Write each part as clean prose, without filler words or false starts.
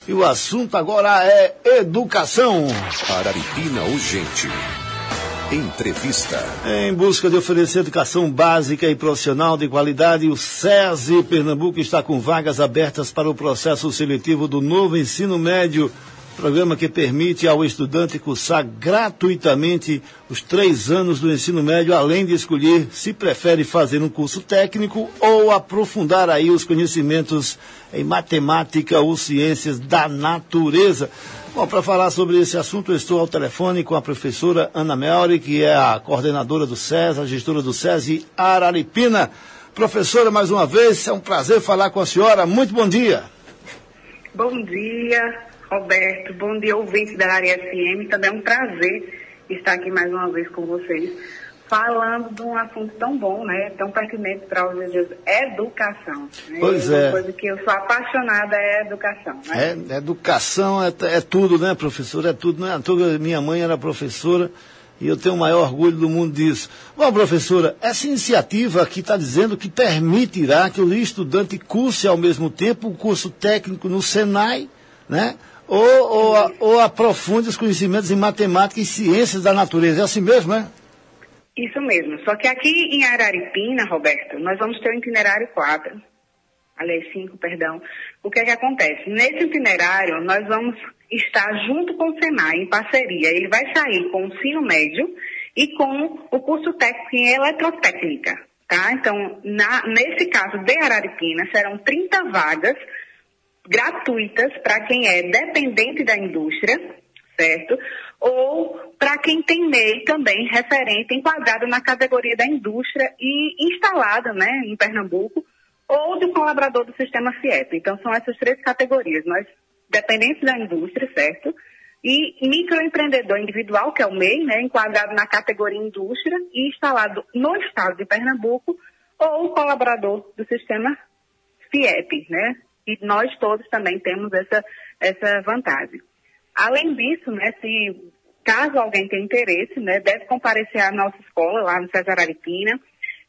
E o assunto agora é educação. Araripina Urgente. Entrevista. Em busca de oferecer educação básica e profissional de qualidade, o SESI Pernambuco está com vagas abertas para o processo seletivo do novo ensino médio, programa que permite ao estudante cursar gratuitamente os 3 anos do ensino médio, além de escolher se prefere fazer um curso técnico ou aprofundar aí os conhecimentos em matemática ou ciências da natureza. Bom, para falar sobre esse assunto, eu estou ao telefone com a professora Ana Melri, que é a coordenadora do SESI, a gestora do SESI Araripina. Professora, mais uma vez, é um prazer falar com a senhora. Muito bom dia. Bom dia, Roberto. Bom dia, ouvintes da Área FM. Também é um prazer estar aqui mais uma vez com vocês, falando de um assunto tão bom, né? Tão pertinente para os dias, educação. Né? Pois é. Uma coisa que eu sou apaixonada é educação, né? Educação é tudo, né, professora? É tudo, né? Minha mãe era professora e eu tenho o maior orgulho do mundo disso. Bom, professora, essa iniciativa aqui está dizendo que permitirá que o estudante curse ao mesmo tempo o curso técnico no Senai, né? Ou aprofunde os conhecimentos em matemática e ciências da natureza. É assim mesmo, né? Isso mesmo. Só que aqui em Araripina, Roberto, nós vamos ter o itinerário 4. Aliás, 5, perdão. O que é que acontece? Nesse itinerário, nós vamos estar junto com o Senai, em parceria. Ele vai sair com o ensino médio e com o curso técnico em eletrotécnica, tá? Então, nesse caso de Araripina, serão 30 vagas gratuitas para quem é dependente da indústria, certo? Ou para quem tem MEI também referente, enquadrado na categoria da indústria e instalada, né, em Pernambuco, ou de colaborador do sistema FIEP. Então, são essas 3 categorias. Nós, dependentes da indústria, certo? E microempreendedor individual, que é o MEI, né, enquadrado na categoria indústria e instalado no estado de Pernambuco, ou colaborador do sistema FIEP, né? E nós todos também temos essa vantagem. Além disso, né, caso alguém tenha interesse, né, deve comparecer à nossa escola, lá no SESI Araripina,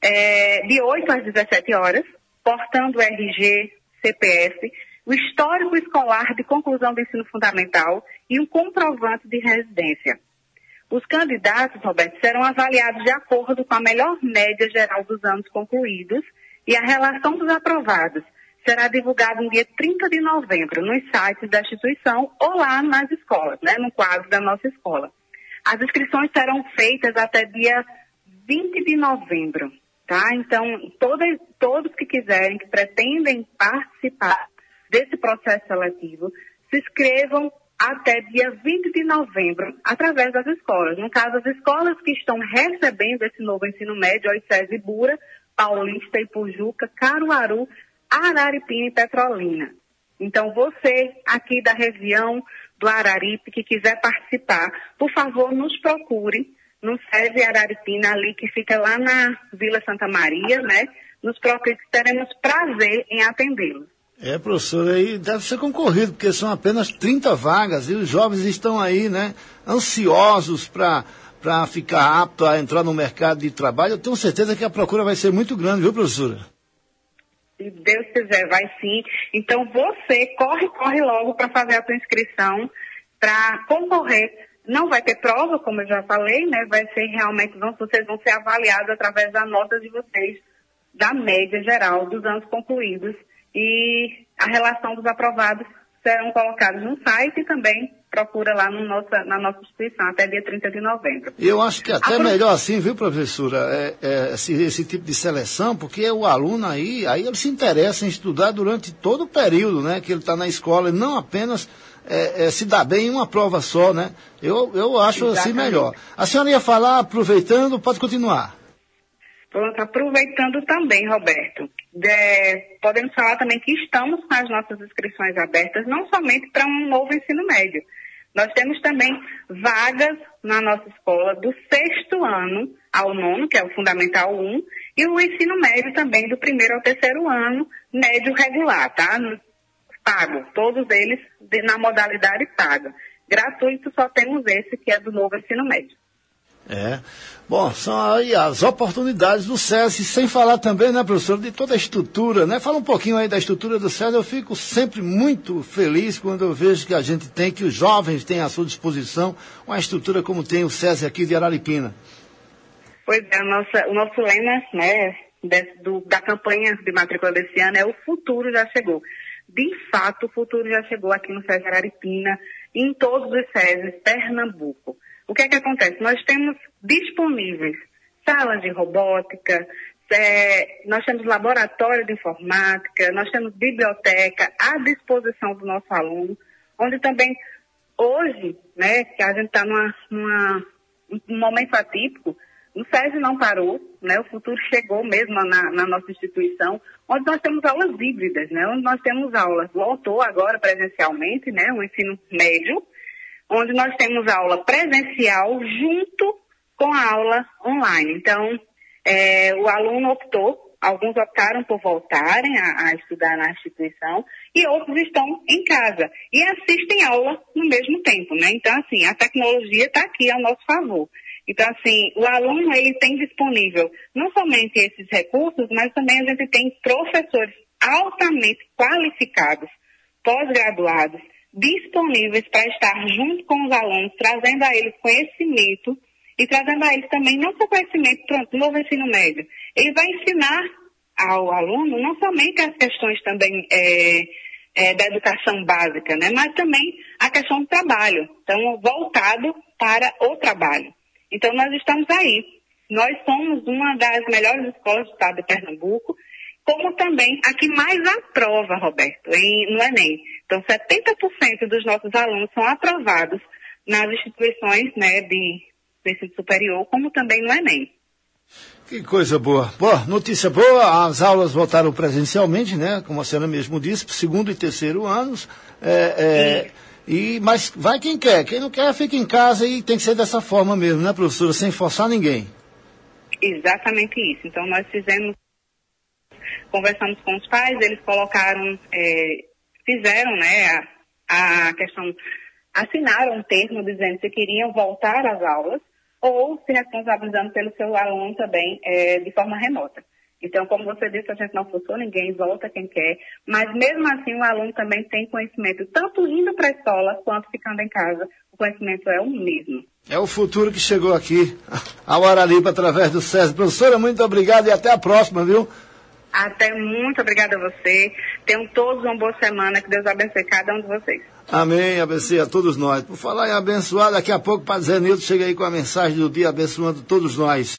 de 8 às 17 horas, portando o RG, CPF, o histórico escolar de conclusão do ensino fundamental e um comprovante de residência. Os candidatos, Roberto, serão avaliados de acordo com a melhor média geral dos anos concluídos e a relação dos aprovados será divulgado no dia 30 de novembro nos sites da instituição ou lá nas escolas, né, no quadro da nossa escola. As inscrições serão feitas até dia 20 de novembro, tá? Então, todos que quiserem, que pretendem participar desse processo seletivo, se inscrevam até dia 20 de novembro, através das escolas. No caso, as escolas que estão recebendo esse novo ensino médio, o SESI Ibura, Paulista, Ipujuca, Caruaru, Araripina e Petrolina. Então, você aqui da região do Araripe que quiser participar, por favor, nos procure no SESI Araripina, ali que fica lá na Vila Santa Maria, né? Nos procure, que teremos prazer em atendê-los. Professora, aí deve ser concorrido, porque são apenas 30 vagas e os jovens estão aí, né, ansiosos para ficar apto a entrar no mercado de trabalho. Eu tenho certeza que a procura vai ser muito grande, viu, professora? Se Deus quiser, vai sim. Então, você corre logo para fazer a sua inscrição, para concorrer. Não vai ter prova, como eu já falei, né? Vai ser realmente, vocês vão ser avaliados através da nota de vocês, da média geral dos anos concluídos. E a relação dos aprovados serão colocados no site e também procura lá na nossa instituição até dia 30 de novembro. Eu acho que até melhor assim, viu, professora, esse tipo de seleção, porque o aluno aí ele se interessa em estudar durante todo o período, né, que ele está na escola, e não apenas se dá bem em uma prova só, né? Eu acho assim melhor. A senhora ia falar, aproveitando, pode continuar. Pronto, aproveitando também, Roberto, podemos falar também que estamos com as nossas inscrições abertas, não somente para um novo ensino médio. Nós temos também vagas na nossa escola do 6º ano ao 9º, que é o Fundamental 1, e o ensino médio também do 1º ao 3º ano, médio regular, tá? Pago, todos eles na modalidade paga. Gratuito só temos esse, que é do novo ensino médio. É. Bom, são aí as oportunidades do SESI, sem falar também, né, professor, de toda a estrutura, né? Fala um pouquinho aí da estrutura do SESI. Eu fico sempre muito feliz quando eu vejo que a gente tem, que os jovens têm à sua disposição uma estrutura como tem o SESI aqui de Araripina. Pois é, o nosso lema, né, da campanha de matrícula desse ano é o futuro já chegou. De fato, o futuro já chegou aqui no SESI Araripina, em todos os SESIs Pernambuco. O que é que acontece? Nós temos disponíveis salas de robótica, nós temos laboratório de informática, nós temos biblioteca à disposição do nosso aluno, onde também hoje, né, que a gente está num momento atípico, o SESI não parou, né, o futuro chegou mesmo na nossa instituição, onde nós temos aulas híbridas, né, onde nós temos aulas, voltou agora presencialmente, né, o ensino médio, onde nós temos aula presencial junto com a aula online. Então, o aluno alguns optaram por voltarem a estudar na instituição e outros estão em casa e assistem aula no mesmo tempo, né? Então, assim, a tecnologia está aqui ao nosso favor. Então, assim, o aluno, ele tem disponível não somente esses recursos, mas também a gente tem professores altamente qualificados, pós-graduados, disponíveis para estar junto com os alunos, trazendo a eles conhecimento e trazendo a eles também não só conhecimento, pronto, novo ensino médio. Ele vai ensinar ao aluno não somente as questões também da educação básica, né, mas também a questão do trabalho, então voltado para o trabalho. Então nós estamos aí. Nós somos uma das melhores escolas do estado de Pernambuco, como também a que mais aprova, Roberto, no Enem. Então, 70% dos nossos alunos são aprovados nas instituições, né, de ensino superior, como também no Enem. Que coisa boa. Boa, notícia boa, as aulas voltaram presencialmente, né, como a senhora mesmo disse, para o segundo e terceiro anos, mas vai quem não quer fica em casa e tem que ser dessa forma mesmo, né, professora, sem forçar ninguém. Exatamente isso. Então, nós conversamos com os pais, eles fizeram, né, a questão, assinaram um termo dizendo se queriam voltar às aulas ou se responsabilizando pelo seu aluno também de forma remota. Então, como você disse, a gente não forçou ninguém, volta quem quer, mas mesmo assim o aluno também tem conhecimento, tanto indo para a escola quanto ficando em casa, o conhecimento é o mesmo. É o futuro que chegou aqui, ao Araripe, através do SESI. Professora, muito obrigado e até a próxima, viu? Muito obrigada a você. Tenham todos uma boa semana. Que Deus abençoe cada um de vocês. Amém, abençoe a todos nós. Por falar em abençoar, daqui a pouco o Padre Zé Nilton chega aí com a mensagem do dia, abençoando todos nós.